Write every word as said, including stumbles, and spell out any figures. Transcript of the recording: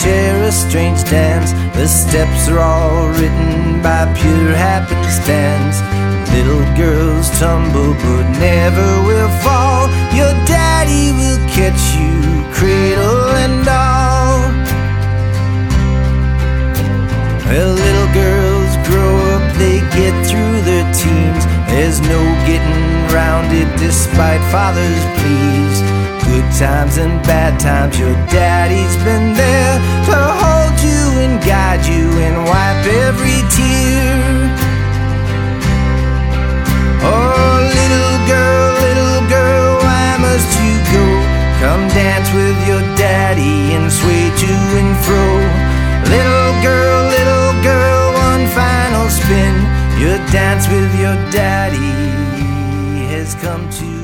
share a strange dance. The steps are all written by pure happenstance. Little girls tumble but never will fall. Your daddy will catch you, cradle and all. Well, little girls grow up, they get through their teens. There's no getting round it despite father's pleas. Good times and bad times, your daddy's been there to hold you and guide you and wipe every tear. Oh, little girl, little girl, why must you go? Come dance with your daddy and sway to and fro. Little girl, little girl, one final spin. Your dance with your daddy has come to